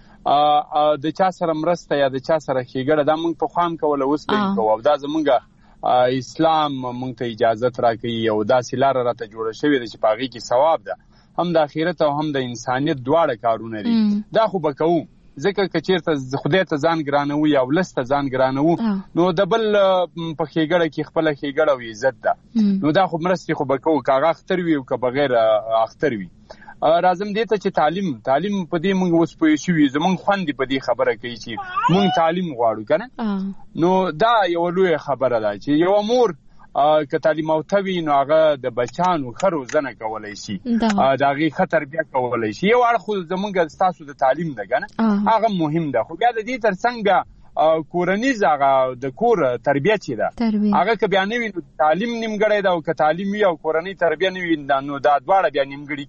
چې د چا سره مرسته یا د چا سره ښېګړه دا مونږ په خوام کوله اوس به یې کوو او دا زمونږ اسلام مونږ ته اجازت راکوي او داسې لاره راته جوړه شوې ده چې په هغې کې ثواب ده هم د آخرت او هم د انسانیت دواړه کارونه دي دا خو به کوو ځکه که چېرته خدای ته ځان ګرانوو یا ولس ته ځان ګرانوو نو د بل په ښېګړه کې خپله ښېګړه او عزت ده نو دا خو مرستې خو به کوو که هغه اختر وي او که بغیر اختر وي راځم دې ته چې تعلیم تعلیم په دې موږ اوس پوه شوي زموږ خوند په دې خبره کوي چې موږ تعلیم غواړو که نه نو دا یوه لویه خبره ده چې یوه مور که تعلیم یافته وي نو هغه د بچانو ښه روزنه کولی شي د هغې ښه تربیه کولی شي یو اړخ خو زموږ ستاسو د تعلیم ده که نه هغه مهم ده خو بیا د دې تر څنګ بیا کورنیز هغه د کور تربیه چې ده هغه که بیا نه وي نو تعلیم نیمګړی ده او که تعلیم وي او کورنۍ تربیه نه وي نو دا دواړه بیا نیمګړي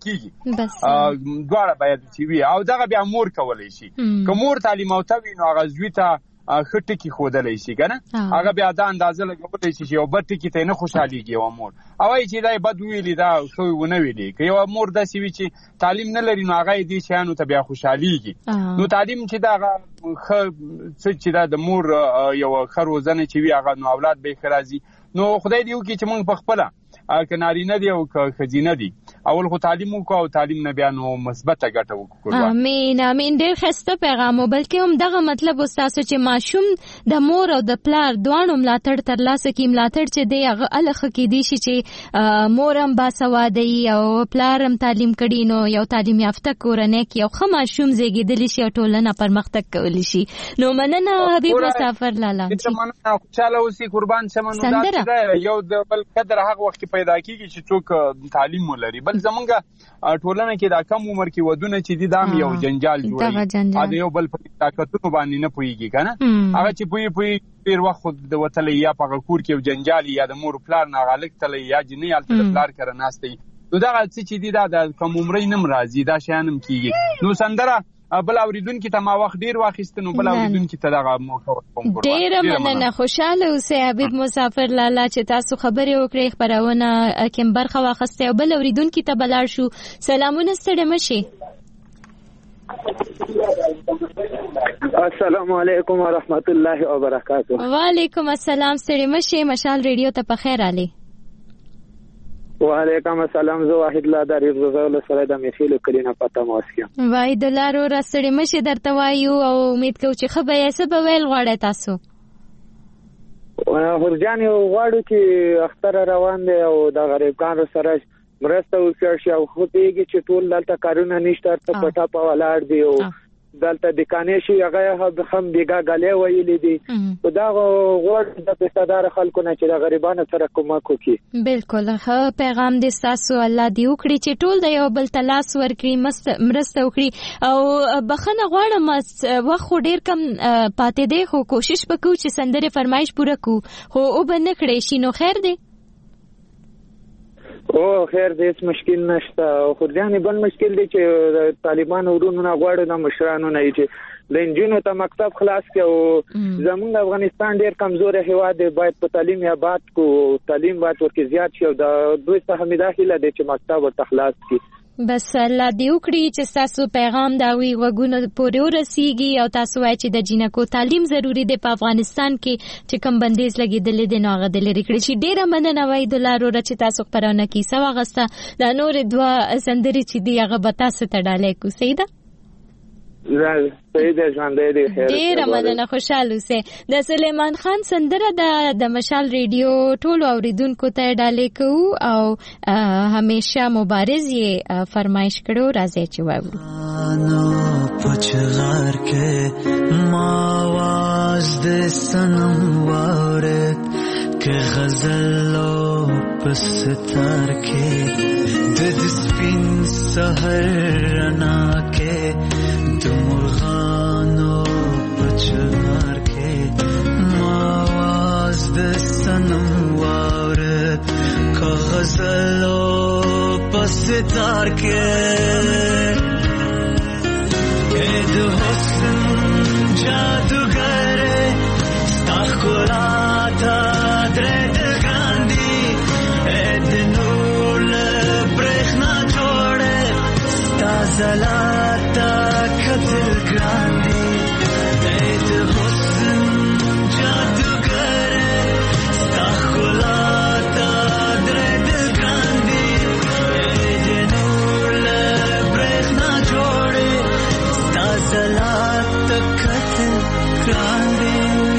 کېږي دواړه باید چې وي او دغه بیا مور کولی شي که مور تعلیم یافته وي نو هغه زوی ته ښه ټکي ښودلی شي که نه هغه بیا دا اندازه لګولی شي چې یو بد ټکي ته یې نه خوشحالېږي یوه مور او وایي چې دا یې بد وویلي دا ښه ونه ویلي که یوه مور داسې وي چې تعلیم نه لري نو هغه یې دې شیانو ته بیا خوشحالېږي نو تعلیم چې دا هغه ښه څه چې دا د مور یوه ښه روزنه چې وي هغه نو اولاد به یې ښه راځي نو خدای دې وکړي چې موږ په خپله که نارینه دی او که ښځینه دي اول خو تعلیم وکړو او تعلیم نه بیا نو مثبته ګټه وکړو امین امین ډېر ښایسته پیغام و بلکې هم دغه مطلب و ستاسو چې ماشوم د مور او د پلار دواړو ملاتړ ترلاسه کړي ملاتړ چې دی هغه هله ښه کیدی شي چې مور هم باسواده وي او پلار هم تعلیم کړي نو یو تعلیم یافته کورنۍ کې یو ښه ماشوم زیږېدلی شي او ټولنه پرمختګ کولی شي نو مننه حبیب مسافر لالا مننه خوشحاله اوسئ قربان شمه نو دا چې یو د بل قدر هغه وخت پیدا کیږي چې څوک تعلیم ولري بل زمونږ ټولنه کې دا کم عمر کې ودونه چې دي دا یو جنجال جوړوي دا یو بل په طاقتونو باندې نه پوهېږي که نه هغه چې پوهې پوهې ډېر وخت خو د وتلی یا په هغه کور کې یو جنجال یا د مور پلار نه هغه هلک تلی یا جنۍ هلته د پلار کره ناستی نو دغه څه چې دي دا د کم عمرۍ نه هم راځي دا شیان هم کېږي نو سندره بل اوریدونکي ته ما وخت ډیر واخیسته نو بل اوریدونکي ته دغه موقع ورکوم ډیره مننه خوشاله اوسئ حبیب مسافر لالا چې تاسو خبرې وکړې خبرونه کې برخه واخیسته او بل اوریدونکي ته بلار شو سلامونه ستړي مشي السلام علیکم ورحمت الله وبرکاته وعلیکم السلام ستړي مشي مشال ریډیو ته په خیر علي وعلیکم السلام زه واحد الله داری رضاول سره د میخیلو کلینا پتا موسکم واحد الله رو راستړي مشه درته وایو او امید کوم چې خبره یې سبا ویل غواړی تاسو ورجان یو غواړو چې اختر روان دی او د غریبانو سره مرسته وکړي او خو دیږي چې ټول دلته کارونه نشته ته پټا په ولاړ دی او دلته د کانې شي هغه هم دیګه غلې ویلې دي او دا غوړ د پیسادار خلکو نه چې د غریبانو سره کومک وکړي بالکل ښه پیغام دې تاسو الله دې وکړي چې ټول د یو بل تلاس ورکړي مرسته وکړي او بخنه غواړم وخت ډیر کم پاتې دی خو کوشش وکړو چې سندره فرمایش پوره کړو خو او به نه کړی شي نو خیر دی او خیر دې هیڅ مشکل نشته خو ځانې بل مشکل دی چې طالبانو ورونو نه غواړي د مشرانو نه چې د انجینو ته مکتب خلاص کړي او زموږ افغانستان ډیر کمزوري هیواد دی باید په تعلیم یا بات کو تعلیم باید ورکه زیات شي او د دوی څخه مداخله دی چې مکتب ورته خلاص کړي بس الله دې وکړي چې تاسو پیغام دا وی وګونو پورې ورسیږي او تاسو وایي چې د جنکو تعلیم ضروری دی په افغانستان کې چې کم بندیز لګیدل دي نو هغه د لري کړی چې ډیره مننه وای د لارو چې تاسو خبرونه کی سوا غسته د نور دوا سندري چې دی هغه به تاسو ته ډالې کو سیدا صحیح ده ژوندی دی خیر ډیره مننه خوشاله اوسئ د سلیمان خان سندره د مشال ریډیو ټولو اوریدونکو ته ډالۍ کوو او همیشه مبارز یې فرمایش کړو راځي چې واورو پچغار کې ما आवाज د سنم وارد کې غزل او پستار کې د سپین سحر رڼا کې د مرغانو پچغار کې ما आवाज د سنم وارد کې غزل او پستار کې د حسن جادوگر ستا ښکلا ته درد ګاندي د نور له برېښنا جوړه ستا ځلا ته کتل ګاندي د حسن جادوگر ستا ښکلا ته درد ګاندي د نور له برېښنا جوړه سلات کتل کراندی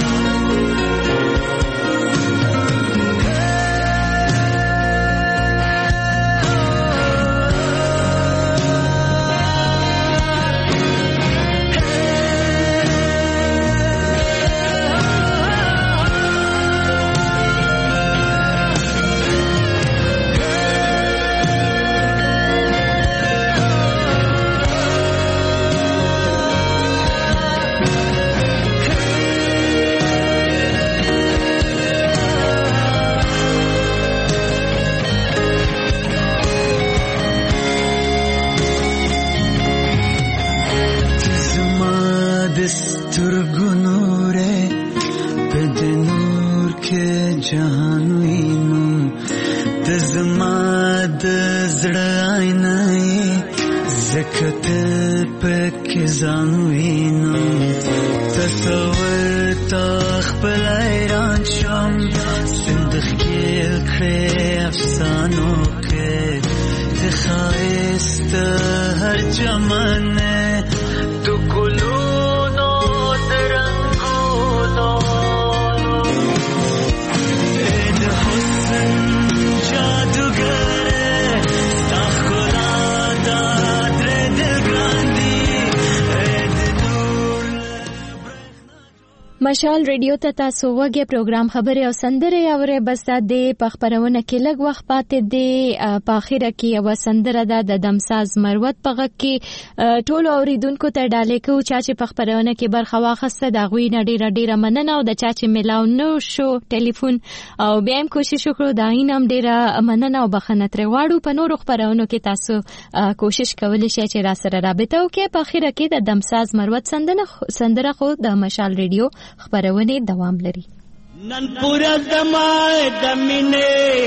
مشال ریډیو ته تاسو وګورئ پروګرام خبري او سندره اورئ بس د پخبرونه کې لږ وخت پاتې دی په اخیره کې یو سندره ده د دمساز مروت په غږ کې ټولو اوریدونکو ته ډالۍ کوو چې پخبرونه کې برخه واخیسته د غوي نډیره ډیره مننه او د چا چې ملاو نو شو ټلیفون او بیا هم کوشش وکړو دا اینم ډیره مننه او بخښنه ترې غواړو په نورو خبرونو کې تاسو کوشش کولی شئ چې را سره رابطه وکړئ په اخیره کې د دمساز مروت سندره سندره خو د مشال ریډیو خبرونه دوام لري نن پورا زمای د مینې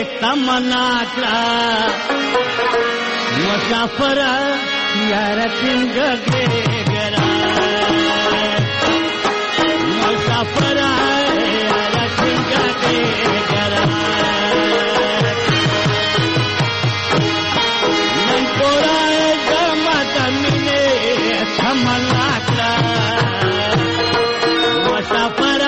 تمنا کړه مسافر یار څنګه ګرا مسافر یار څنګه ګرا نن پورا زمای د مینې تمنا کړه مسافر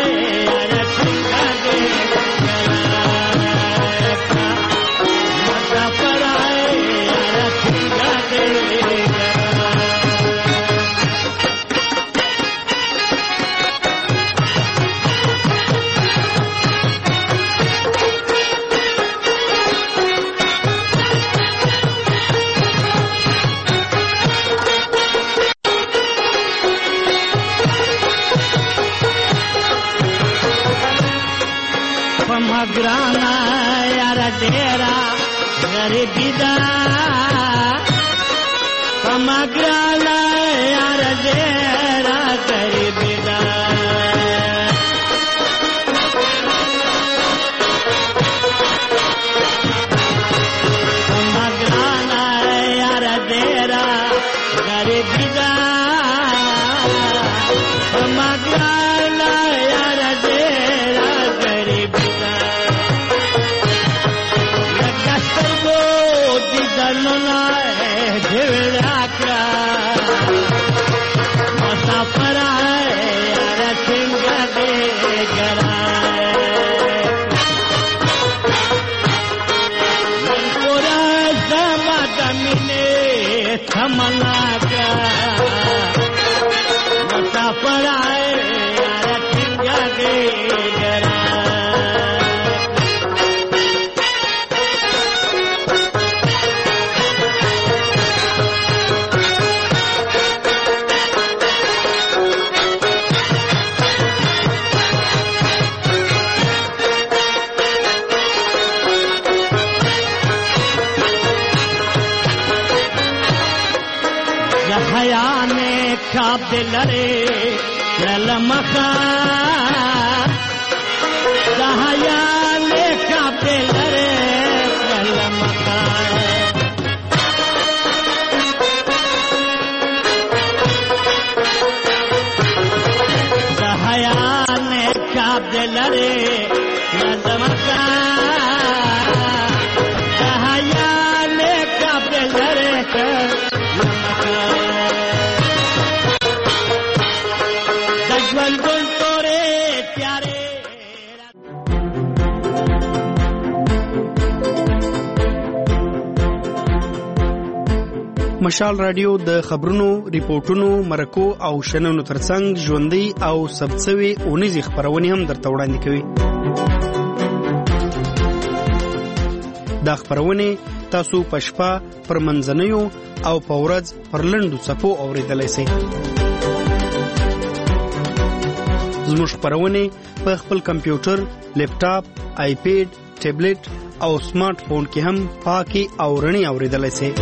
graana yara dera garibi da pamagrana yara dera garibi da pamagrana yara dera garibi da pamagrana yara dera garibi da मलाका مسافر आए यार टिंगा के गरा दिलरे ललमखा दहया ने का दिलरे ललमखा दहया ने का दिलरे ललमखा दहया ने का दिलरे ललमखा مشال رادیو د خبرونو، ریپورتونو، مرکو او شننو ترڅنګ ژوندۍ او ثبتسوي اونیزې خبرونه هم درته وړاندې کوي. دا خبرونه تاسو په شپه پر منځنیو او په ورځ پر لنډو څپو اوریدلای شئ. زموږ خبرونه په خپل کمپیوټر، لیپټاپ، آیپیډ، ټابلیټ او سمارټ فون کې هم پاکي او رڼي اوریدلای شئ.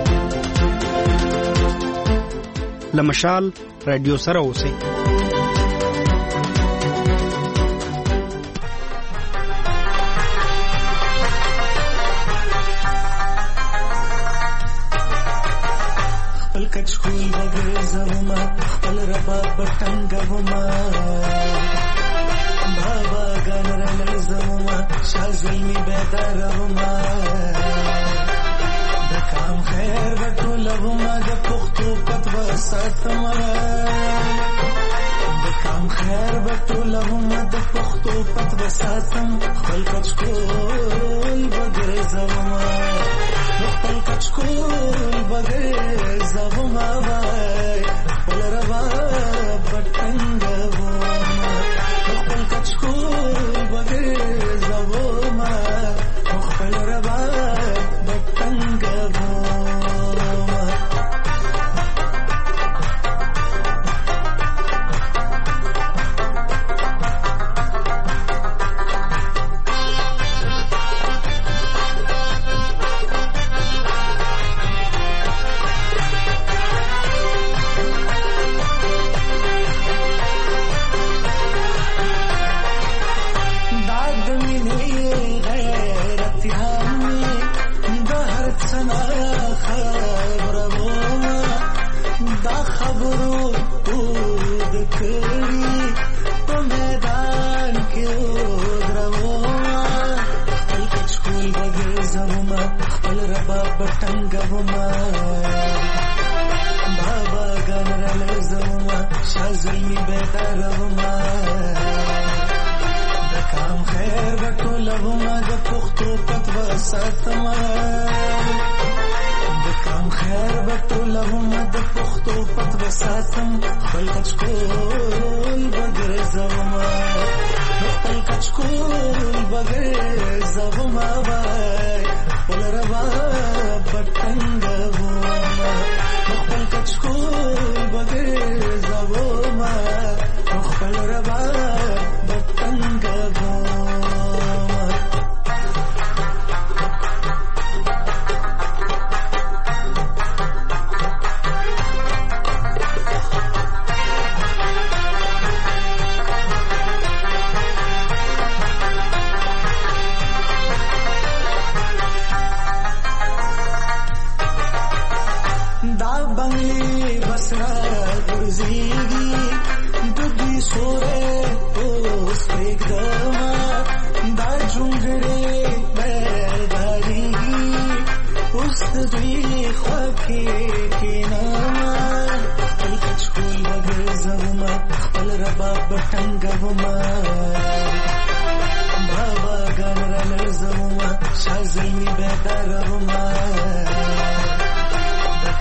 لمشال رادیو سره اوسئ. خپل کچکول بغیر زما خپل رباب بټنګوما بابا ګنرل زما شازلمی بیداروما د کام خیر بټولوما د پختو پتو ساتما د کام خیر بټولوما د پختو پتو ساتم خپل کچکول بغیر زما خپل کچکول بغیر زما وای خپل رباب بټنګوما خپل کچکول بغیر زما خپل رباب بټنګوما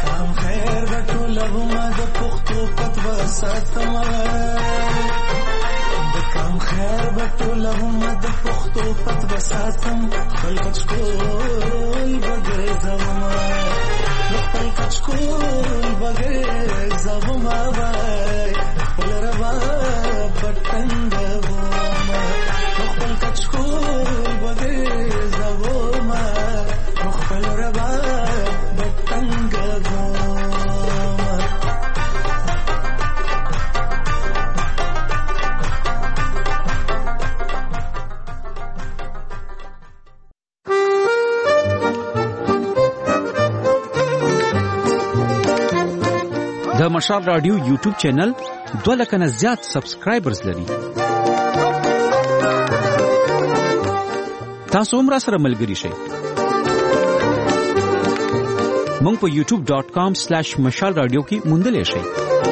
کام خیر غټو لغما د پختو پتو ساتم د کام خیر غټو لغما د پختو پتو ساتم خپل کچکول بغیر زما خپل کچکول بغیر زما وای خپل روا پټنګ وما خپل کچکول بغیر زما خپل روا پټنګ د مشال رادیو یوټیوب چینل دوه لکه نه زیات سبسکرایبرز لري. تاسو هم را سره ملګري شئ. مونږ په یوټیوب ډاٹ کام سلیش مشال رادیو کې موندلای شئ.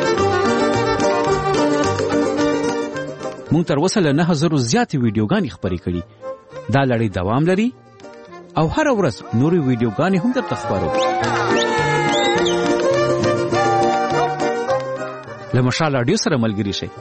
مونږ تر اوسه له نه هزارو زیاتې ویډیوګانې خپرې کړي. دا لړۍ دوام لري او هر ورځ نورې ویډیوګانې هم درته خپرو. له مشال رادیو سره ملګري شئ.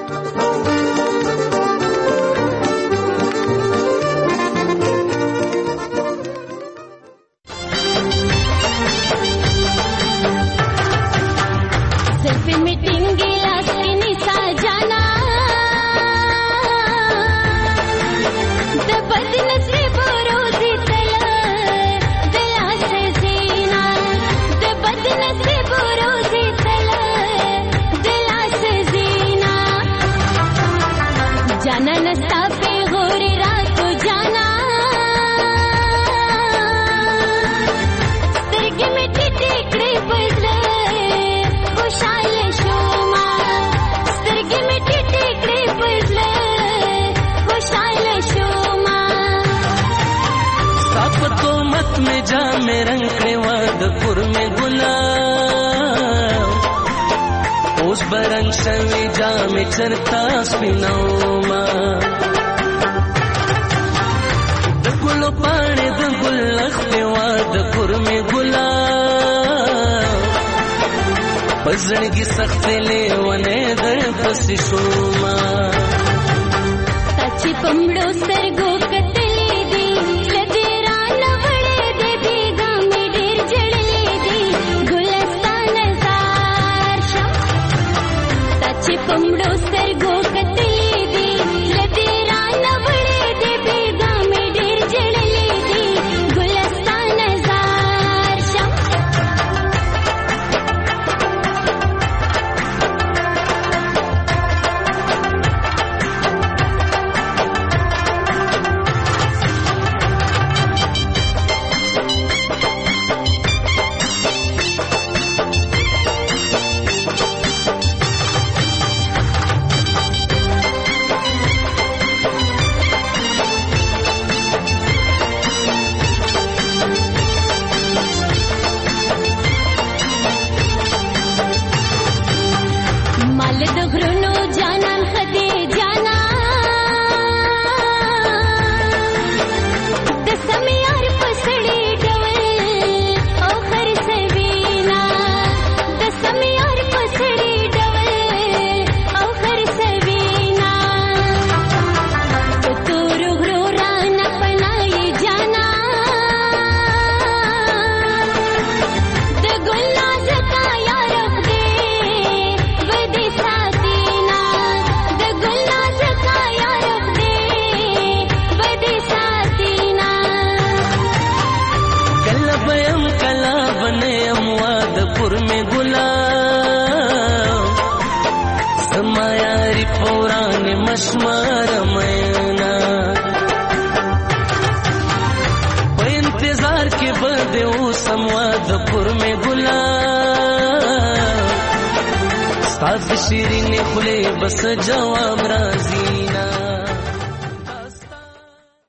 में जा में रंग वादपुर में गुलाब उस बरंग सवी जा में चरता स्पिनौमा गुलो पाने द गुल्लख में वादपुर में गुलाब बजन की सख्त ले वने दर पसिशोमा सच्ची पमड़ो सरगो कतले दी कमड़ो सरगो कतले दी लबेरा नवड़े दे बेगा में डेर जड़ले दी गुलस्तान जार शम मशमार मैना इंतजार के बदे संवादपुर में गुलाब साथ शीरीन खुले बस जवाब राजीना